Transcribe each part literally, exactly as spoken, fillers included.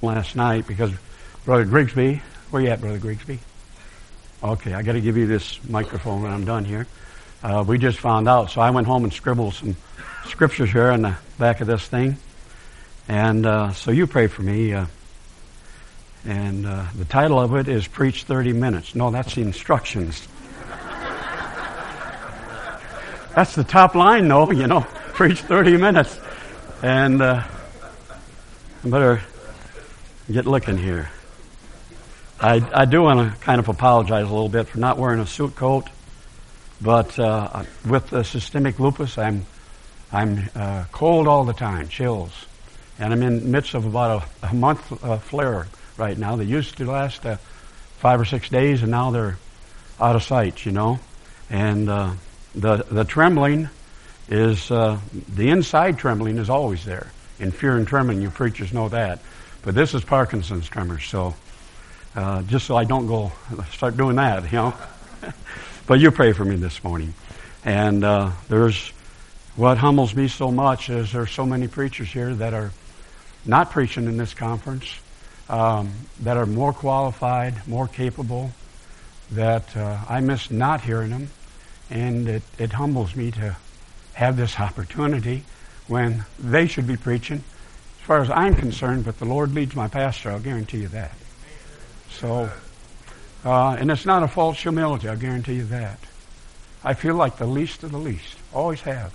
last night because Brother Grigsby, where you at, Brother Grigsby? Okay, I got to give you this microphone when I'm done here. Uh, we just found out, so I went home and scribbled some scriptures here on the back of this thing. And uh, so you pray for me. Uh, and uh, the title of it is Preach thirty minutes. No, that's the instructions. That's the top line, though, you know, preach thirty minutes. And uh, I better get looking here. I, I do want to kind of apologize a little bit for not wearing a suit coat. But uh, with the systemic lupus, I'm I'm uh, cold all the time, chills. And I'm in the midst of about a, a month uh, flare right now. They used to last uh, five or six days, and now they're out of sight, you know. And uh, the the trembling is, uh, the inside trembling is always there. In fear and trembling, you preachers know that. But this is Parkinson's tremors, so uh, just so I don't go start doing that, you know. But you pray for me this morning. And uh, there's, what humbles me so much is there's so many preachers here that are not preaching in this conference, um, that are more qualified, more capable, that uh, I miss not hearing them. And it, it humbles me to have this opportunity when they should be preaching, as far as I'm concerned, but the Lord leads my pastor, I'll guarantee you that. So... Uh, and it's not a false humility, I'll guarantee you that. I feel like the least of the least. Always have.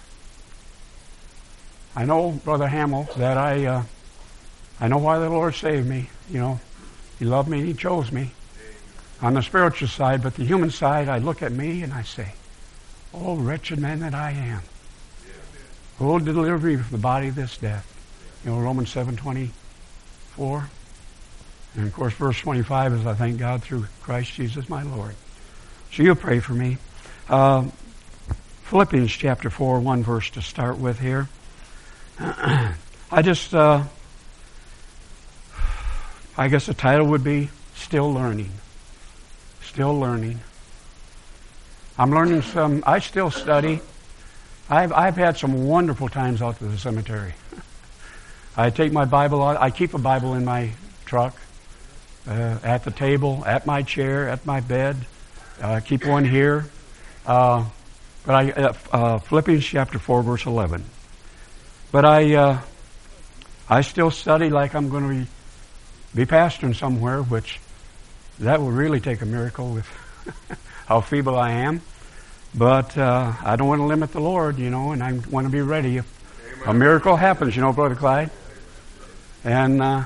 I know, Brother Hamill, that I uh, I know why the Lord saved me. You know, He loved me, He chose me. On the spiritual side, but the human side, I look at me and I say, oh, wretched man that I am. Who will deliver me from the body of this death? You know, Romans seven twenty-four. And, of course, verse twenty-five is, I thank God through Christ Jesus my Lord. So you'll pray for me. Uh, Philippians chapter four, one verse to start with here. I just, uh, I guess the title would be Still Learning. Still Learning. I'm learning some, I still study. I've, I've had some wonderful times out to the cemetery. I take my Bible out, I keep a Bible in my truck. Uh, at the table, at my chair, at my bed. Uh, keep one here. Uh, but I uh, uh, Philippians chapter four, verse eleven. But I uh, I still study like I'm going to be, be pastoring somewhere, which that would really take a miracle with how feeble I am. But uh, I don't want to limit the Lord, you know, and I want to be ready if Amen. A miracle happens, you know, Brother Clyde. And... Uh,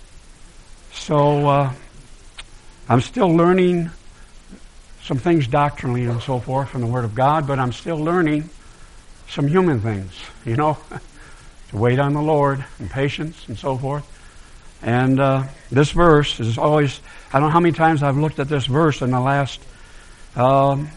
So, uh, I'm still learning some things doctrinally and so forth from the Word of God, but I'm still learning some human things, you know, to wait on the Lord and patience and so forth. And uh, this verse is always, I don't know how many times I've looked at this verse in the last um,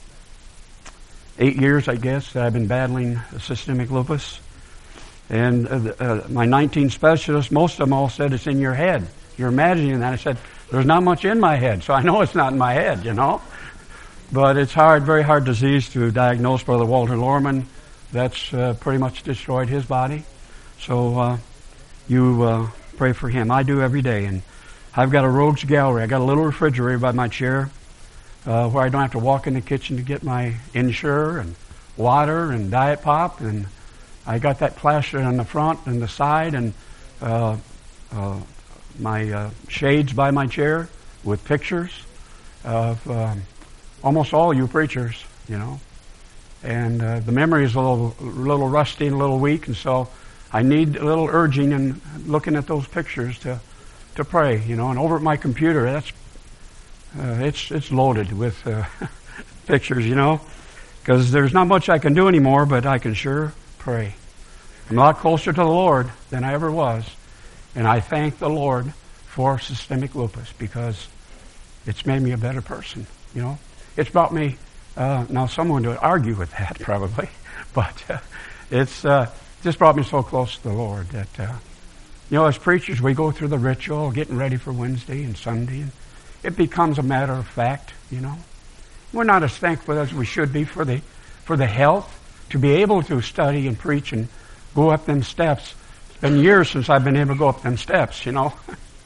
eight years, I guess, that I've been battling systemic lupus. And uh, uh, my nineteen specialists, most of them all said it's in your head. You're imagining that. I said, there's not much in my head, so I know it's not in my head, you know. But it's hard, very hard disease to diagnose. Brother Walter Lorman, that's uh, pretty much destroyed his body. So uh, you uh, pray for him. I do every day. And I've got a rogues gallery. I got a little refrigerator by my chair uh, where I don't have to walk in the kitchen to get my Ensure and water and Diet Pop. And I got that plaster on the front and the side and uh, uh, my uh, shades by my chair with pictures of um, almost all you preachers, you know. And uh, the memory is a little, little rusty and a little weak, and so I need a little urging and looking at those pictures to, to pray, you know. And over at my computer, that's uh, it's it's loaded with uh, pictures, you know, because there's not much I can do anymore, but I can sure pray. I'm a lot closer to the Lord than I ever was. And I thank the Lord for systemic lupus because it's made me a better person, you know. It's brought me, uh, now someone would argue with that probably, but uh, it's uh, just brought me so close to the Lord that, uh, you know, as preachers we go through the ritual, getting ready for Wednesday and Sunday, and it becomes a matter of fact, you know. We're not as thankful as we should be for the, for the health, to be able to study and preach and go up them steps. It's been years since I've been able to go up them steps, you know.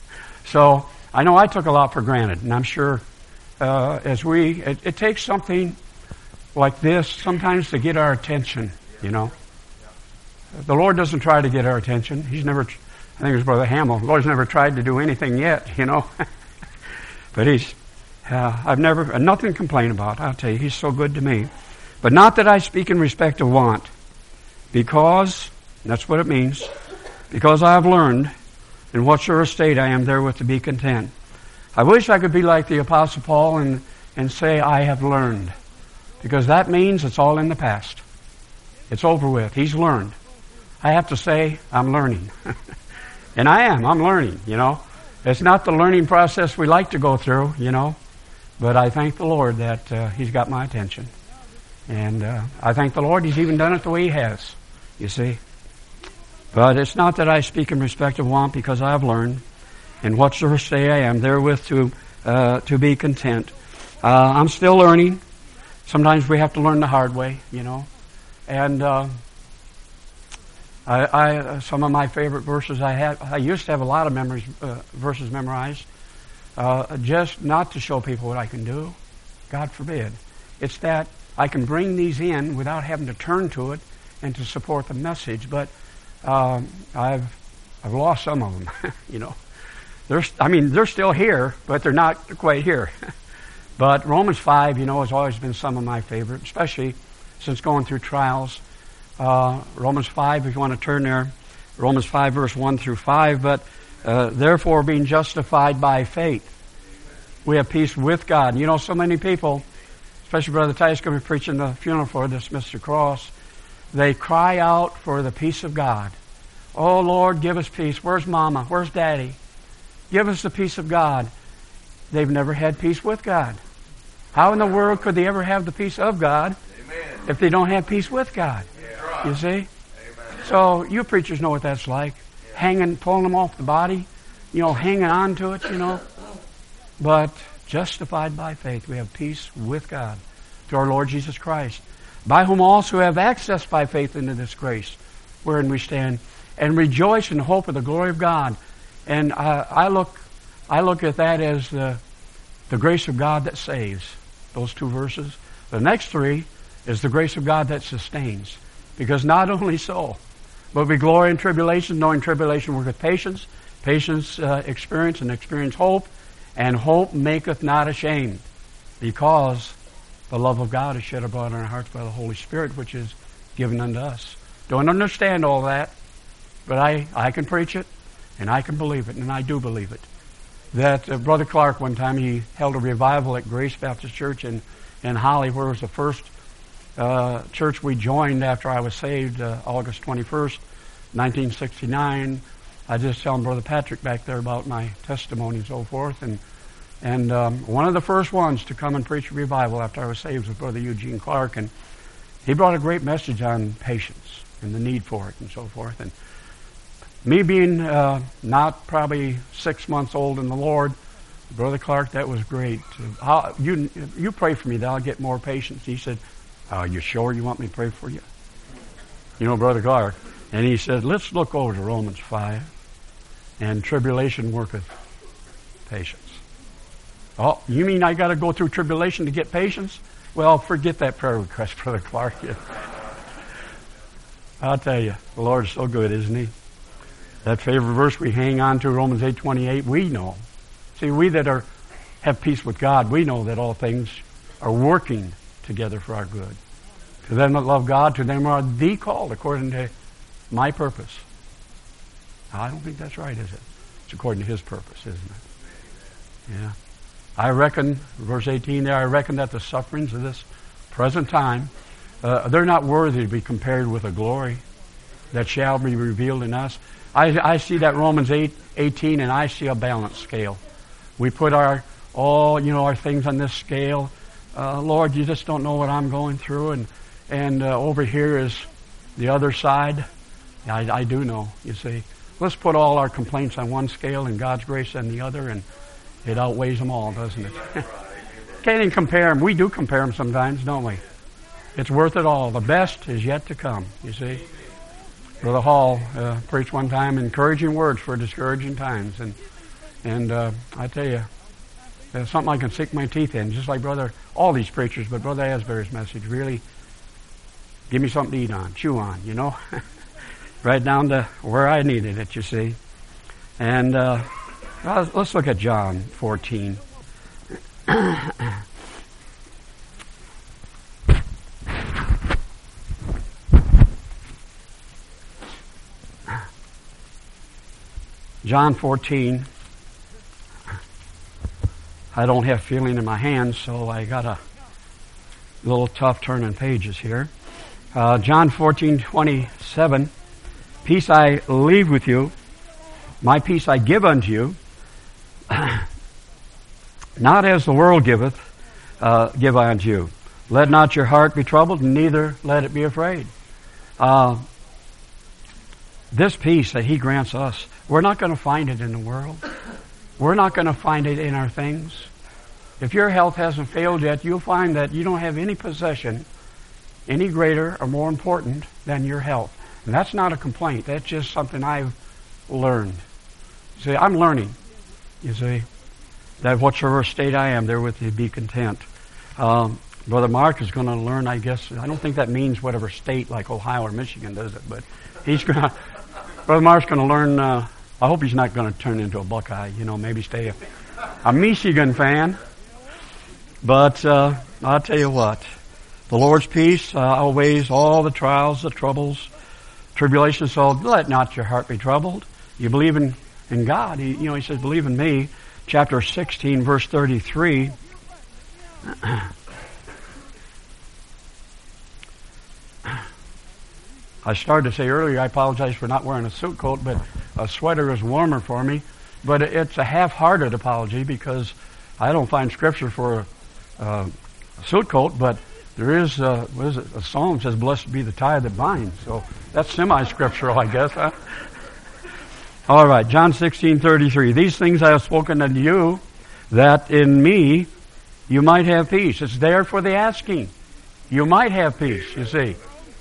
So I know I took a lot for granted, and I'm sure uh, as we, it, it takes something like this sometimes to get our attention, you know. The Lord doesn't try to get our attention. He's never, I think it was Brother Hamill, the Lord's never tried to do anything yet, you know. But he's, uh, I've never, nothing to complain about. I'll tell you, he's so good to me. But not that I speak in respect of want, because, that's what it means, because I have learned in whatsoever state I am therewith to be content. I wish I could be like the Apostle Paul and, and say, I have learned. Because that means it's all in the past. It's over with. He's learned. I have to say, I'm learning. And I am. I'm learning, you know. It's not the learning process we like to go through, you know. But I thank the Lord that uh, He's got my attention. And uh, I thank the Lord He's even done it the way He has, you see. But it's not that I speak in respect of want, because I have learned, in whatsoever state I am, therewith to, uh, to be content. Uh, I'm still learning. Sometimes we have to learn the hard way, you know. And uh, I, I, some of my favorite verses I had, I used to have a lot of memories, uh, verses memorized, uh, just not to show people what I can do. God forbid. It's that I can bring these in without having to turn to it and to support the message. But um, I've I've lost some of them, you know. They're, I mean, they're still here, but they're not quite here. But Romans five, you know, has always been some of my favorite, especially since going through trials. Uh, Romans five, if you want to turn there, Romans five, verse one through five. But uh, therefore, being justified by faith, we have peace with God. You know, so many people, especially Brother Titus going to be preaching the funeral for this Mister Cross, they cry out for the peace of God. Oh, Lord, give us peace. Where's Mama? Where's Daddy? Give us the peace of God. They've never had peace with God. How in the world could they ever have the peace of God Amen. If they don't have peace with God? Yeah. You see? Amen. So you preachers know what that's like. Yeah. Hanging, pulling them off the body, you know, hanging on to it, you know. But justified by faith, we have peace with God through our Lord Jesus Christ, by whom also have access by faith into this grace wherein we stand, and rejoice in the hope of the glory of God. And I, I look, I look at that as the the grace of God that saves. Those two verses. The next three is the grace of God that sustains. Because not only so, but we glory in tribulation, knowing tribulation worketh patience, patience uh, experience, and experience hope, and hope maketh not ashamed, because the love of God is shed abroad in our hearts by the Holy Spirit, which is given unto us. Don't understand all that, but I, I can preach it, and I can believe it, and I do believe it. That uh, Brother Clark, one time, he held a revival at Grace Baptist Church in, in Holly, where it was the first uh, church we joined after I was saved, uh, August twenty-first, nineteen sixty-nine. I just telling Brother Patrick back there about my testimony and so forth. And and um, one of the first ones to come and preach a revival after I was saved was Brother Eugene Clark. And he brought a great message on patience and the need for it and so forth. And me being uh, not probably six months old in the Lord, Brother Clark, that was great. How, you you pray for me that I'll get more patience. He said, "Are you sure you want me to pray for you?" You know, Brother Clark. And he said, let's look over to Romans five. And tribulation worketh patience. Oh, you mean I got to go through tribulation to get patience? Well, forget that prayer request, Brother Clark. I'll tell you, the Lord's so good, isn't He? That favorite verse we hang on to, Romans eight twenty-eight, we know. See, we that are have peace with God, we know that all things are working together for our good. To them that love God, to them are the called according to my purpose. Now, I don't think that's right, is it? It's according to His purpose, isn't it? Yeah. I reckon, verse eighteen there, I reckon that the sufferings of this present time, uh, they're not worthy to be compared with the glory that shall be revealed in us. I, I see that Romans eight eighteen, and I see a balanced scale. We put our all, you know, our things on this scale. Uh, Lord, you just don't know what I'm going through, and and uh, over here is the other side. I, I do know, you see. Let's put all our complaints on one scale and God's grace on the other, and it outweighs them all, doesn't it? Can't even compare them. We do compare them sometimes, don't we? It's worth it all. The best is yet to come, you see. Brother Hall uh, preached one time encouraging words for discouraging times, and And uh, I tell you, there's something I can sink my teeth in, just like Brother, all these preachers, but Brother Asbury's message really, give me something to eat on, chew on, you know, right down to where I needed it, you see. And uh, let's look at John fourteen. John fourteen. I don't have feeling in my hands, so I got a little tough turning pages here. Uh, John fourteen twenty-seven. Peace I leave with you, my peace I give unto you, not as the world giveth, uh, give I unto you. Let not your heart be troubled, neither let it be afraid. Uh, this peace that He grants us, we're not going to find it in the world. We're not going to find it in our things. If your health hasn't failed yet, you'll find that you don't have any possession any greater or more important than your health. And that's not a complaint. That's just something I've learned. You see, I'm learning. You see, that whatsoever state I am, therewith you be content. Um, Brother Mark is going to learn, I guess, I don't think that means whatever state like Ohio or Michigan does it, but he's going to, Brother Mark's going to learn, uh, I hope he's not going to turn into a Buckeye, you know, maybe stay a, a Michigan fan. But uh, I'll tell you what, the Lord's peace uh, outweighs all the trials, the troubles, tribulations. So let not your heart be troubled. You believe in, in God. He, you know, He says, believe in me. Chapter sixteen, verse thirty-three. I started to say earlier, I apologize for not wearing a suit coat, but a sweater is warmer for me. But it's a half-hearted apology because I don't find scripture for a, a suit coat, but there is, uh, what is it, a psalm says, blessed be the tie that binds. So that's semi-scriptural, I guess, huh? All right, John sixteen thirty-three. These things I have spoken unto you, that in me you might have peace. It's there for the asking. You might have peace, you see.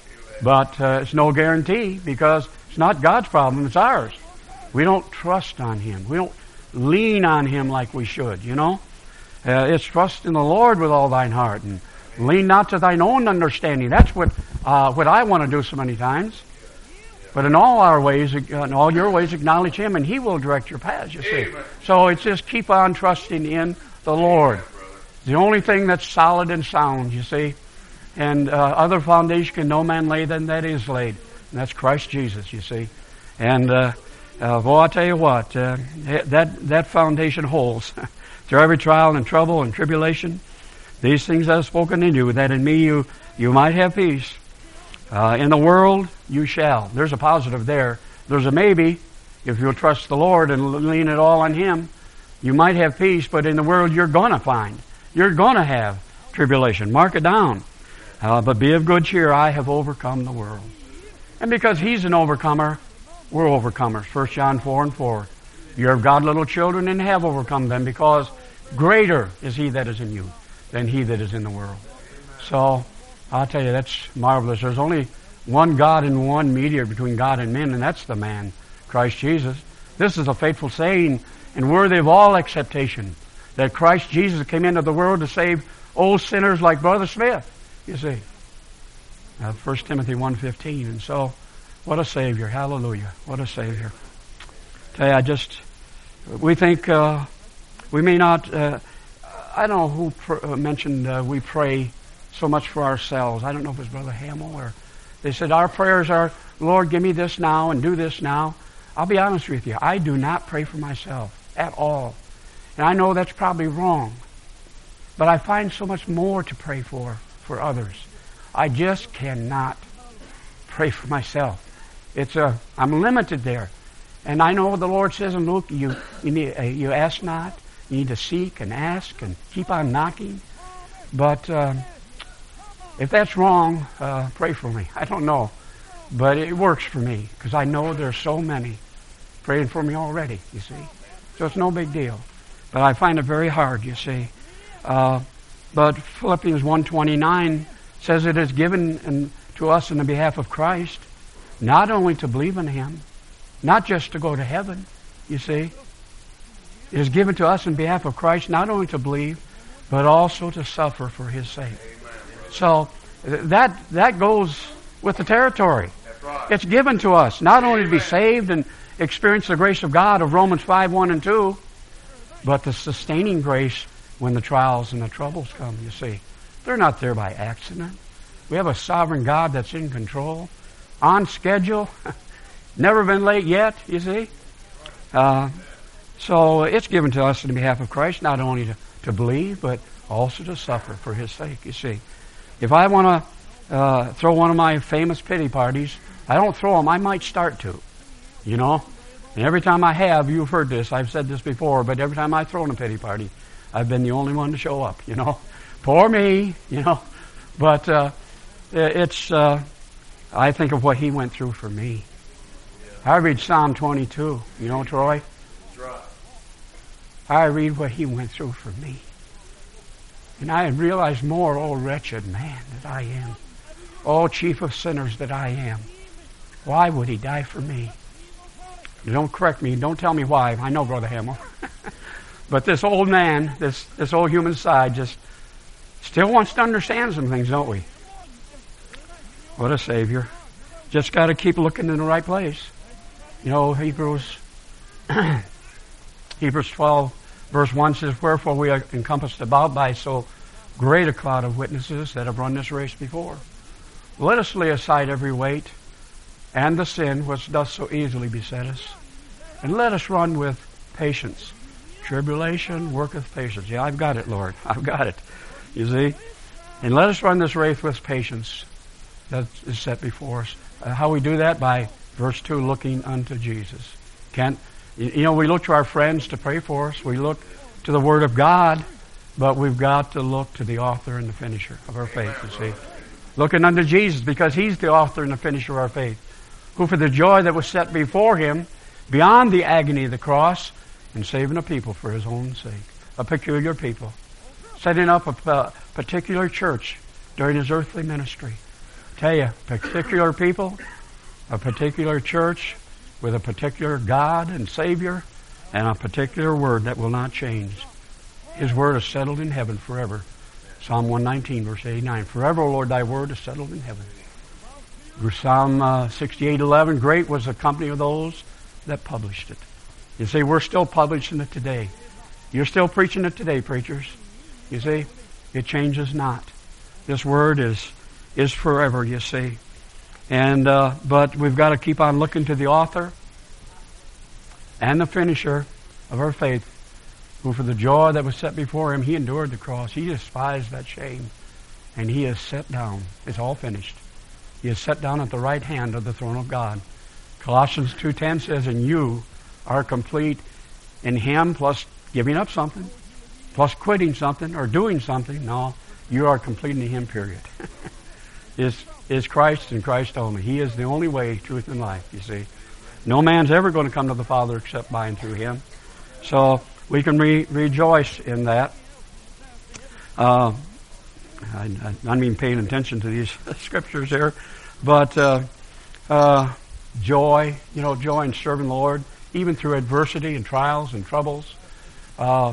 But uh, it's no guarantee because it's not God's problem, it's ours. We don't trust on Him. We don't lean on Him like we should, you know. Uh, it's trust in the Lord with all thine heart and lean not to thine own understanding. That's what uh, what I want to do so many times. But in all our ways, in all your ways, acknowledge Him, and He will direct your paths, you see. So it's just keep on trusting in the Lord. The only thing that's solid and sound, you see. And uh, other foundation can no man lay than that is laid. And that's Christ Jesus, you see. And, uh, uh, well, I'll tell you what, uh, that, that foundation holds. Through every trial and trouble and tribulation, these things I have spoken in you, that in me you, you might have peace. Uh, in the world, you shall. There's a positive there. There's a maybe. If you'll trust the Lord and lean it all on Him, you might have peace, but in the world you're going to find. You're going to have tribulation. Mark it down. Uh, but be of good cheer, I have overcome the world. And because He's an overcomer, we're overcomers. First John four and four. You're of God, little children, and have overcome them, because greater is He that is in you than he that is in the world. So, I'll tell you, that's marvelous. There's only one God and one mediator between God and men, and that's the man, Christ Jesus. This is a faithful saying and worthy of all acceptation, that Christ Jesus came into the world to save old sinners like Brother Smith, you see. Uh, First Timothy one fifteen. And so, what a Savior. Hallelujah. What a Savior. Tell you, I just, we think, uh, we may not, uh, I don't know who pr- uh, mentioned uh, we pray so much for ourselves. I don't know if it was Brother Hamill or, they said our prayers are, Lord, give me this now and do this now. I'll be honest with you, I do not pray for myself at all. And I know that's probably wrong. But I find so much more to pray for, for others. I just cannot pray for myself. It's a, I'm limited there. And I know the Lord says in Luke, you, you, need, uh, you ask not, you need to seek and ask and keep on knocking. But uh, if that's wrong, uh, pray for me. I don't know. But it works for me because I know there's so many praying for me already, you see. So it's no big deal. But I find it very hard, you see. Uh, but Philippians one twenty-nine says it is given in, to us in the behalf of Christ, not only to believe in Him, not just to go to heaven, you see. It is given to us in behalf of Christ, not only to believe, but also to suffer for His sake. So that that goes with the territory. It's given to us, not only to be saved and experience the grace of God of Romans five, one and two, but the sustaining grace when the trials and the troubles come, you see. They're not there by accident. We have a sovereign God that's in control, on schedule, never been late yet, you see. Uh, so it's given to us on behalf of Christ, not only to, to believe, but also to suffer for His sake, you see. If I want to uh, throw one of my famous pity parties, I don't throw them, I might start to, you know. And every time I have, you've heard this, I've said this before, but every time I've thrown a pity party, I've been the only one to show up, you know. Poor me, you know. But uh, it's, uh, I think of what He went through for me. I read Psalm twenty-two, you know, Troy. I read what He went through for me. And I realize more, oh wretched man that I am. Oh chief of sinners that I am. Why would He die for me? You don't correct me, don't tell me why. I know, Brother Hamill. But this old man, this, this old human side just still wants to understand some things, don't we? What a Savior. Just got to keep looking in the right place. You know, Hebrews Hebrews twelve, verse one says, "Wherefore we are encompassed about by so great a cloud of witnesses that have run this race before. Let us lay aside every weight and the sin which doth so easily beset us, and let us run with patience. Tribulation worketh patience." Yeah, I've got it, Lord. I've got it. You see? And let us run this race with patience that is set before us. Uh, how we do that? By verse two, looking unto Jesus. Can't, you know, we look to our friends to pray for us. We look to the Word of God, but we've got to look to the author and the finisher of our faith, you see. Looking unto Jesus, because He's the author and the finisher of our faith, who for the joy that was set before Him, beyond the agony of the cross, and saving a people for His own sake. A peculiar people. Setting up a, a particular church during His earthly ministry. Tell you, particular people, a particular church with a particular God and Savior, and a particular Word that will not change. His Word is settled in heaven forever. Psalm one nineteen, verse eighty-nine. "Forever, O Lord, Thy Word is settled in heaven." Psalm uh, sixty-eight eleven. "Great was the company of those that published it." You see, we're still publishing it today. You're still preaching it today, preachers. You see, it changes not. This Word is is forever, you see. And uh, but we've got to keep on looking to the author and the finisher of our faith, who for the joy that was set before Him, He endured the cross. He despised that shame, and He is set down. It's all finished. He is set down at the right hand of the throne of God. Colossians two ten says, "And you are complete in Him," plus giving up something, plus quitting something, or doing something. No, you are complete in Him, period. is is Christ and Christ only. He is the only way, truth, and life, you see. No man's ever going to come to the Father except by and through Him. So we can re- rejoice in that. Uh, I, I, I mean paying attention to these scriptures here, but uh, uh, joy, you know, joy in serving the Lord, even through adversity and trials and troubles. Uh,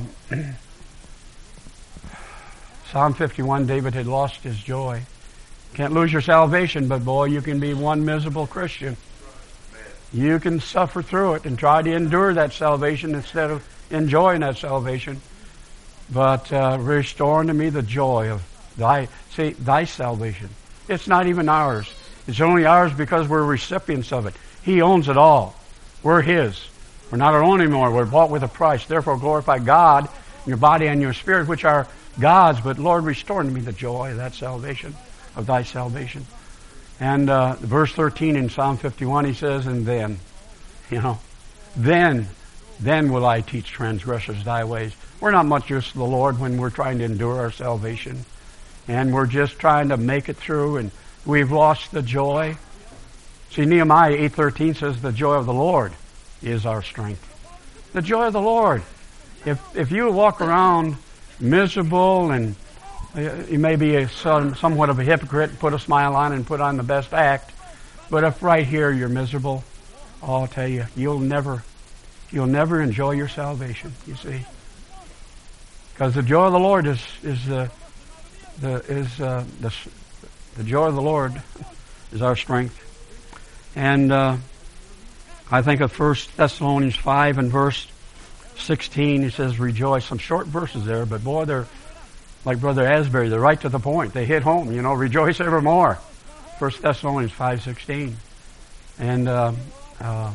Psalm fifty-one, David had lost his joy. Can't lose your salvation, but boy, you can be one miserable Christian. You can suffer through it and try to endure that salvation instead of enjoying that salvation. But uh, restore unto me the joy of thy, see, thy salvation. It's not even ours. It's only ours because we're recipients of it. He owns it all. We're His. We're not our own anymore. We're bought with a price. Therefore, glorify God in your body and your spirit, which are God's. But Lord, restore unto me the joy of that salvation, of thy salvation. And uh, verse thirteen in Psalm fifty-one, he says, "And then, you know, then, then will I teach transgressors thy ways." We're not much use to the Lord when we're trying to endure our salvation. And we're just trying to make it through, and we've lost the joy. See, Nehemiah eight thirteen says, "The joy of the Lord is our strength." The joy of the Lord. If if you walk around miserable and you may be a, some, somewhat of a hypocrite, put a smile on and put on the best act, but if right here you're miserable, I'll tell you, you'll never, you'll never enjoy your salvation, you see. Because the joy of the Lord is is uh, the is uh, the the joy of the Lord is our strength. And uh, I think of First Thessalonians five and verse sixteen. He says, "Rejoice." Some short verses there, but boy, they're like Brother Asbury. They're right to the point. They hit home. You know, rejoice evermore. First Thessalonians five sixteen, and uh, uh,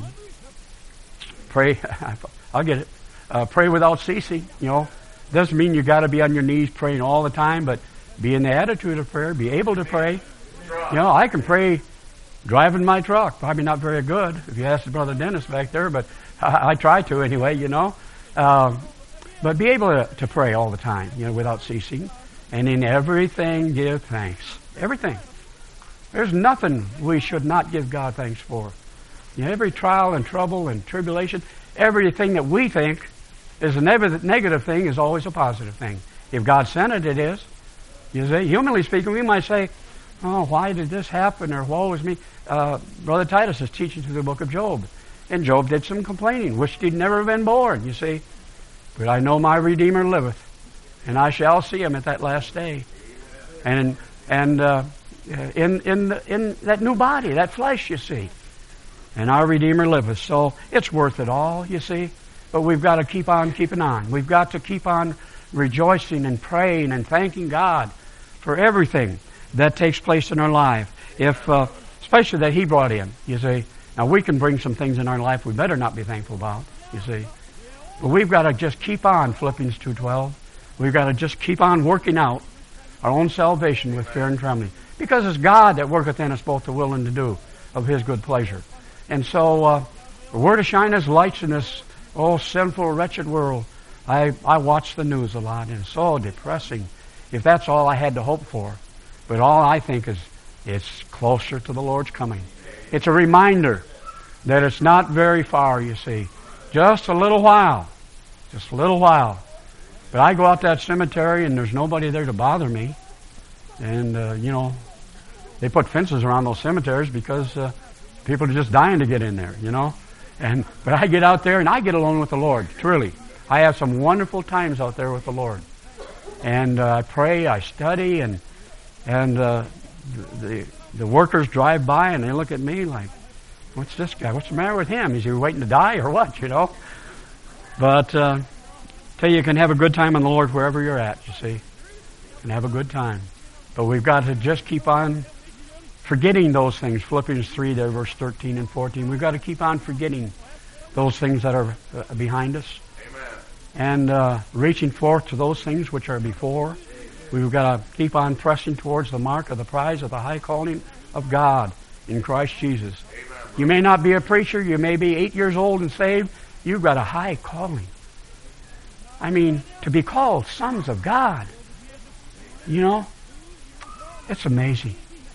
pray. I'll get it. Uh, pray without ceasing. You know, doesn't mean you got to be on your knees praying all the time, but be in the attitude of prayer. Be able to pray. You know, I can pray driving my truck. Probably not very good if you ask Brother Dennis back there, but I, I try to anyway. You know, uh, but be able to, to pray all the time. You know, without ceasing, and in everything give thanks. Everything. There's nothing we should not give God thanks for. You know, every trial and trouble and tribulation, everything that we think is a neg- negative thing is always a positive thing. If God sent it, it is. You see, humanly speaking, we might say, "Oh, why did this happen?" or "Woe is me." Uh, Brother Titus is teaching through the book of Job, and Job did some complaining, wished he'd never been born. You see, but I know my Redeemer liveth, and I shall see him at that last day, and and. Uh, In in the, in that new body, that flesh, you see, and our Redeemer liveth. So it's worth it all, you see. But we've got to keep on keeping on. We've got to keep on rejoicing and praying and thanking God for everything that takes place in our life. If uh, especially that He brought in, you see. Now we can bring some things in our life we better not be thankful about, you see. But we've got to just keep on Philippians two twelve. We've got to just keep on working out our own salvation with fear and trembling. Because it's God that worketh in us both to will and to do of His good pleasure. And so uh, we're to shine as lights in this oh sinful, wretched world. I, I watch the news a lot, and it's so depressing if that's all I had to hope for. But all I think is it's closer to the Lord's coming. It's a reminder that it's not very far, you see. Just a little while. Just a little while. But I go out to that cemetery, and there's nobody there to bother me. And, uh, you know, they put fences around those cemeteries because uh, people are just dying to get in there, you know. And but I get out there and I get alone with the Lord, truly. I have some wonderful times out there with the Lord. And uh, I pray, I study, and and uh, the, the the workers drive by and they look at me like, "What's this guy? What's the matter with him? Is he waiting to die or what?" You know. But uh, tell you, you can have a good time in the Lord wherever you're at. You see, you can have a good time. But we've got to just keep on forgetting those things. Philippians three, there, verse thirteen and fourteen. We've got to keep on forgetting those things that are uh, behind us. Amen. And uh, reaching forth to those things which are before. We've got to keep on pressing towards the mark of the prize of the high calling of God in Christ Jesus. Amen. You may not be a preacher. You may be eight years old and saved. You've got a high calling. I mean, to be called sons of God. You know? It's amazing.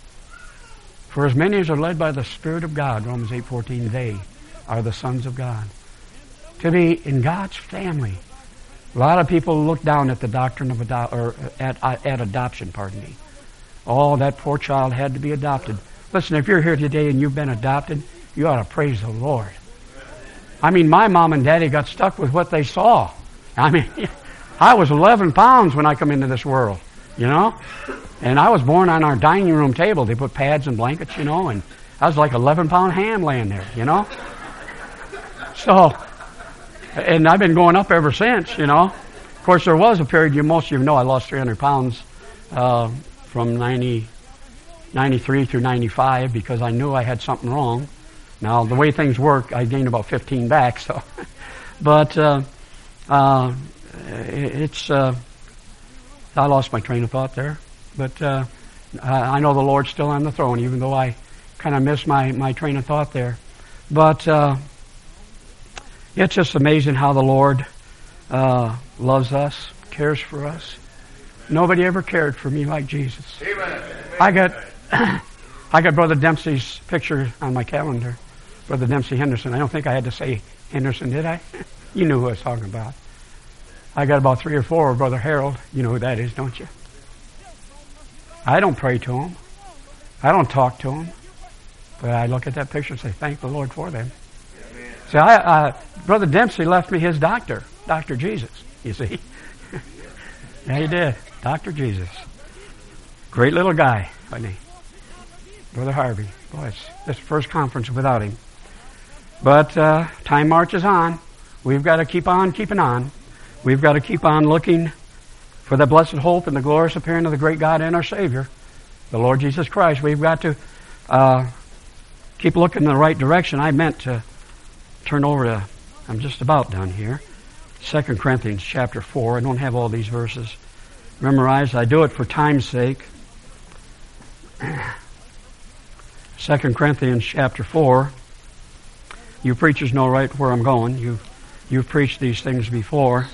For as many as are led by the Spirit of God, Romans eight fourteen, they are the sons of God. To be in God's family. A lot of people look down at the doctrine of ado- or at, at adoption, pardon me. Oh, that poor child had to be adopted. Listen, if you're here today and you've been adopted, you ought to praise the Lord. I mean, my mom and daddy got stuck with what they saw. I mean, I was eleven pounds when I come into this world, you know? And I was born on our dining room table. They put pads and blankets, you know, and I was like eleven pound ham laying there, you know. So, and I've been going up ever since, you know. Of course, there was a period, you most of you know, I lost three hundred pounds uh, from ninety, ninety-three through ninety-five because I knew I had something wrong. Now, the way things work, I gained about fifteen back, so. But uh, uh, it's, uh, I lost my train of thought there. But uh, I know the Lord's still on the throne, even though I kind of missed my, my train of thought there. But uh, it's just amazing how the Lord uh, loves us, cares for us. Nobody ever cared for me like Jesus. Amen. I got I got Brother Dempsey's picture on my calendar. Brother Dempsey Henderson. I don't think I had to say Henderson, did I? You knew who I was talking about. I got about three or four of Brother Harold. You know who that is, don't you? I don't pray to him. I don't talk to him. But I look at that picture and say, thank the Lord for them. Amen. See, I, I, Brother Dempsey left me his doctor, Doctor Jesus, you see. Yeah, he did. Doctor Jesus. Great little guy, wasn't he? Brother Harvey. Boy, it's this first conference without him. But uh, time marches on. We've got to keep on keeping on. We've got to keep on looking for the blessed hope and the glorious appearing of the great God and our Savior, the Lord Jesus Christ. We've got to uh, keep looking in the right direction. I meant to turn over to, I'm just about done here, Second Corinthians chapter four. I don't have all these verses memorized. I do it for time's sake. Second Corinthians chapter four. You preachers know right where I'm going. You've, you've preached these things before.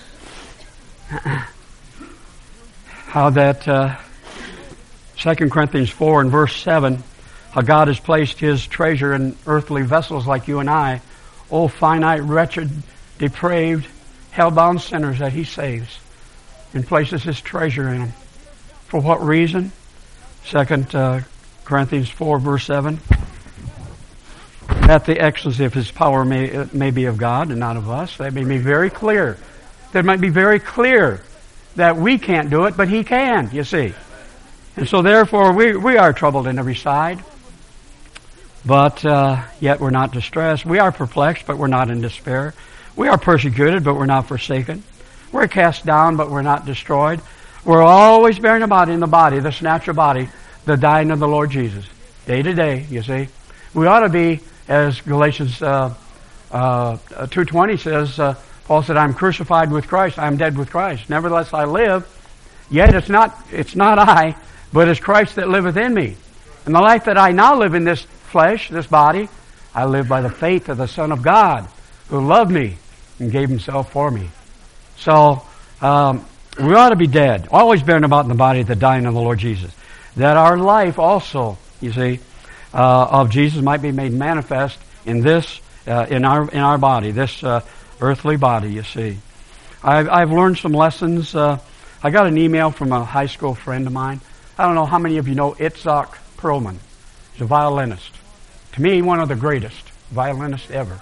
How that uh, Second Corinthians four and verse seven, how God has placed His treasure in earthly vessels like you and I, oh finite, wretched, depraved, hell-bound sinners that He saves, and places His treasure in them. For what reason? Second uh, Corinthians four verse seven, that the excellency of His power may, may be of God and not of us. That may be very clear. That might be very clear that we can't do it, but He can, you see. And so therefore we, we are troubled in every side, but uh, yet we're not distressed. We are perplexed, but we're not in despair. We are persecuted, but we're not forsaken. We're cast down, but we're not destroyed. We're always bearing about in the body, this natural body, the dying of the Lord Jesus. Day to day, you see. We ought to be, as Galatians uh, uh, two twenty says, uh, Paul said, I'm crucified with Christ, I'm dead with Christ. Nevertheless I live, yet it's not it's not I, but it's Christ that liveth in me. And the life that I now live in this flesh, this body, I live by the faith of the Son of God, who loved me and gave Himself for me. So, um, we ought to be dead, always bearing about in the body the dying of the Lord Jesus, that our life also, you see, uh, of Jesus might be made manifest in this, uh, in our in our body, this uh, earthly body, you see. I've, I've learned some lessons. Uh, I got an email from a high school friend of mine. I don't know how many of you know Itzhak Perlman. He's a violinist. To me, one of the greatest violinists ever.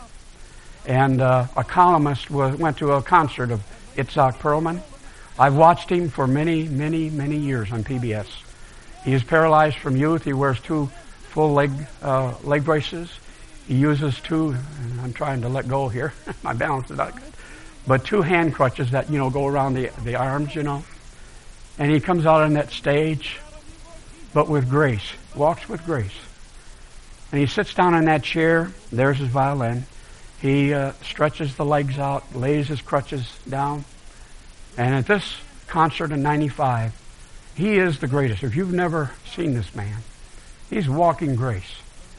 And uh, a columnist was, went to a concert of Itzhak Perlman. I've watched him for many, many, many years on P B S. He is paralyzed from youth. He wears two full leg uh, leg braces. He uses two, and I'm trying to let go here. My balance is not good. But two hand crutches that, you know, go around the, the arms, you know. And he comes out on that stage, but with grace. Walks with grace. And he sits down in that chair. There's his violin. He uh, stretches the legs out, lays his crutches down. And at this concert in ninety-five, he is the greatest. If you've never seen this man, he's walking grace.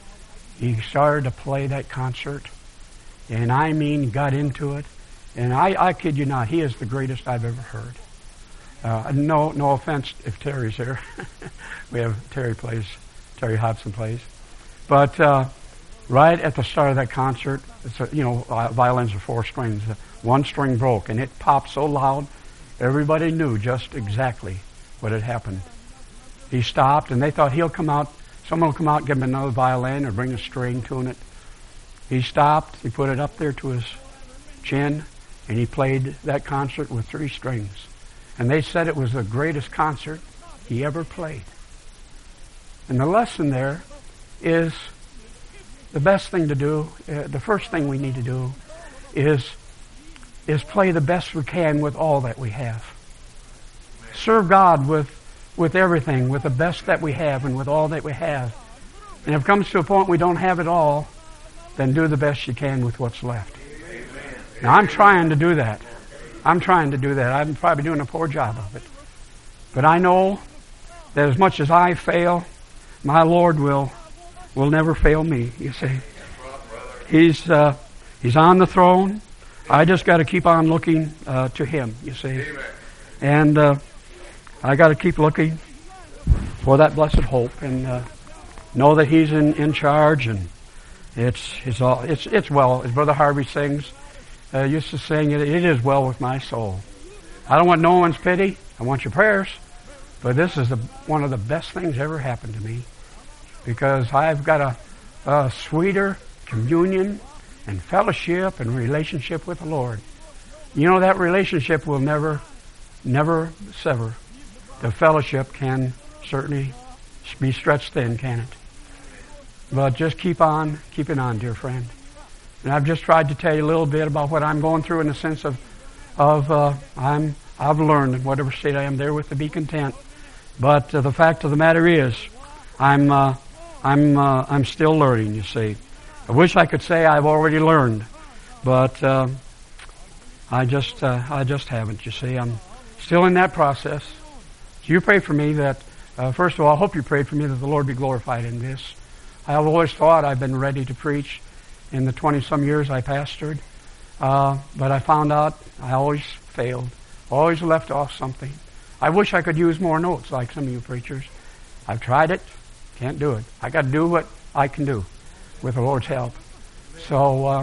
He started to play that concert, and I mean got into it. And I, I kid you not, he is the greatest I've ever heard. Uh, no no offense if Terry's here. We have Terry plays, Terry Hodson plays. But uh, right at the start of that concert, it's a, you know, violins are four strings. One string broke, and it popped so loud, everybody knew just exactly what had happened. He stopped, and they thought he'll come out, someone will come out and give him another violin or bring a string, tune it. He stopped, he put it up there to his chin, and he played that concert with three strings. And they said it was the greatest concert he ever played. And the lesson there is the best thing to do, uh, the first thing we need to do is, is play the best we can with all that we have. Serve God with, with everything, with the best that we have and with all that we have. And if it comes to a point we don't have it all, then do the best you can with what's left. Now, I'm trying to do that. I'm trying to do that. I'm probably doing a poor job of it. But I know that as much as I fail, my Lord will will never fail me, you see. He's uh, He's on the throne. I just got to keep on looking uh, to Him, you see. And uh, I got to keep looking for that blessed hope and uh, know that He's in, in charge, and it's it's all it's it's well, as Brother Harvey sings. Uh, used to sing it, it is well with my soul. I don't want no one's pity. I want your prayers. But this is the, one of the best things ever happened to me, because I've got a, a sweeter communion and fellowship and relationship with the Lord. You know, that relationship will never, never sever. The fellowship can certainly be stretched thin, can it? But just keep on, keeping on, dear friend. And I've just tried to tell you a little bit about what I'm going through in the sense of, of uh, I'm, I've learned in whatever state I am there with to be content. But uh, the fact of the matter is, I'm, uh, I'm, uh, I'm still learning. You see, I wish I could say I've already learned, but uh, I just, uh, I just haven't. You see, I'm still in that process. So you pray for me that, uh, first of all, I hope you prayed for me that the Lord be glorified in this. I've always thought I've been ready to preach in the twenty-some years I pastored, uh, but I found out I always failed, always left off something. I wish I could use more notes like some of you preachers. I've tried it, can't do it. I got to do what I can do with the Lord's help. So uh,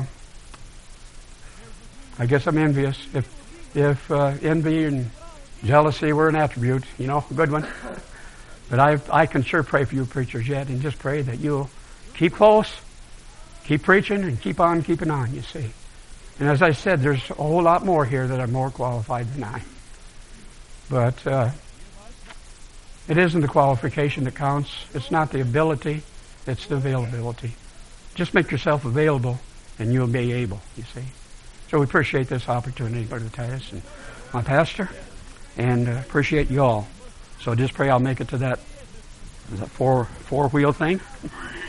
I guess I'm envious. If if uh, envy and jealousy were an attribute, you know, a good one. But I I can sure pray for you preachers yet, and just pray that you'll keep close, keep preaching, and keep on keeping on, you see. And as I said, there's a whole lot more here that are more qualified than I. But uh, it isn't the qualification that counts. It's not the ability, it's the availability. Just make yourself available, and you'll be able, you see. So we appreciate this opportunity, Brother Titus and my pastor, and uh, appreciate you all. So just pray I'll make it to that, is that four, four-wheel thing.